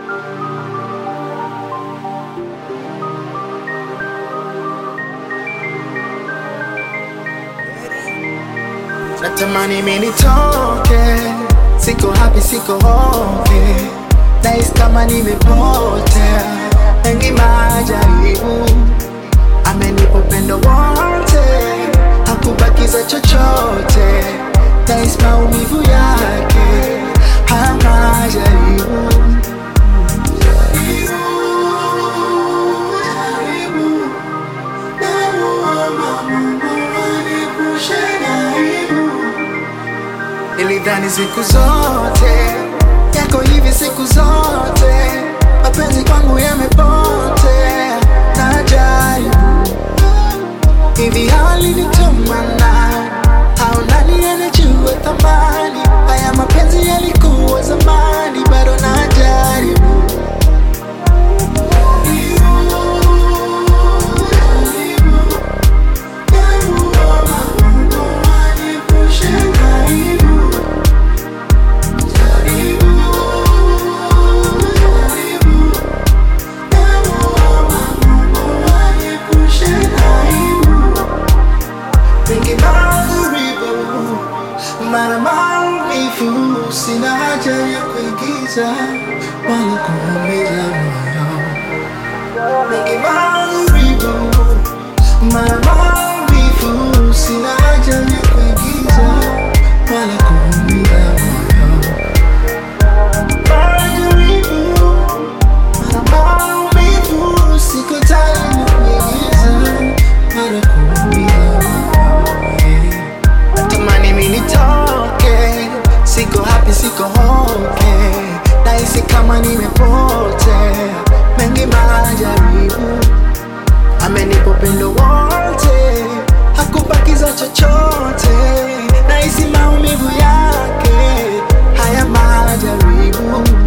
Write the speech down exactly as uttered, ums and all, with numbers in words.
Natamani mimi nitoke, siko happy, siko okay. Nahisi kama nimepotea, mengi majaribu. Amenipa upendo wote, hakubakiza chochote. Nahisi maumivu yake, haya majaribu. Nilidhani siku zote yako hivi, siku zote mapenzi kwangu yamepotea. Najaribu hivi, hali nitumana, haonani anajua thamani. Haya mapenzi yalikuwa zamani, bado najaribu. Mara maumivu, sina haja ya kuigiza wala kuumiza moyo. Mengi maumivu, mara maumivu, sina haja ya kuigiza wala kuumiza moyo. Majaribu, mara maumivu, siko tayari kuigiza wala kuumiza moyo. Natamani mimi nitoke, siko happy, siko okay. Nahisi kama nimepotea, mengi majaribu. Amenipa upendo wote, hakubakiza chochote. Nahisi maumivu yake, haya majaribu.